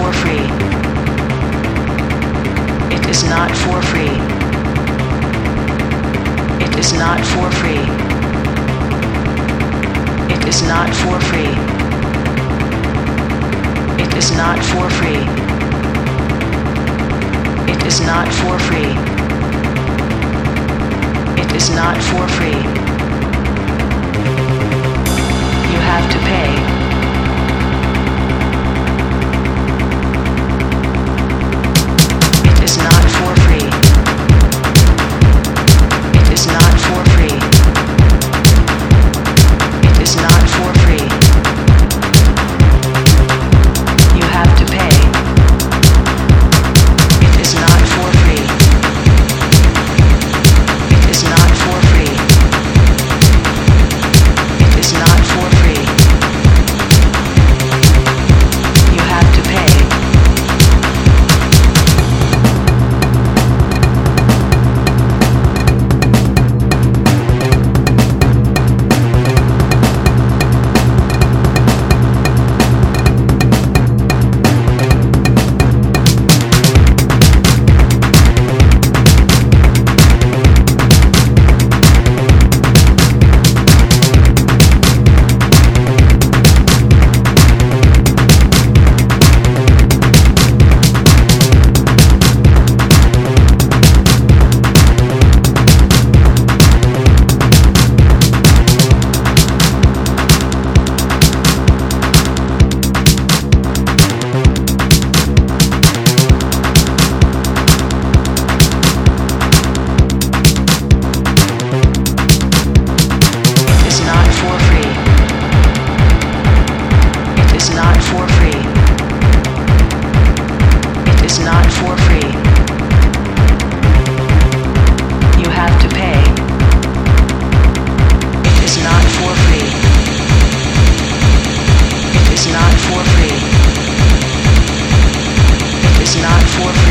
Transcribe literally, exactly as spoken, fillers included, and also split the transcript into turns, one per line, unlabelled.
for free. It is not for free. It is not for free. It is not for free. It is not for free. It is not for free. It is not for free. You have to pay. It is not for free. It is not for free. It is not for free. You have to pay. It is not for free. It is not for free. It is not for free. You have to pay. Not for free.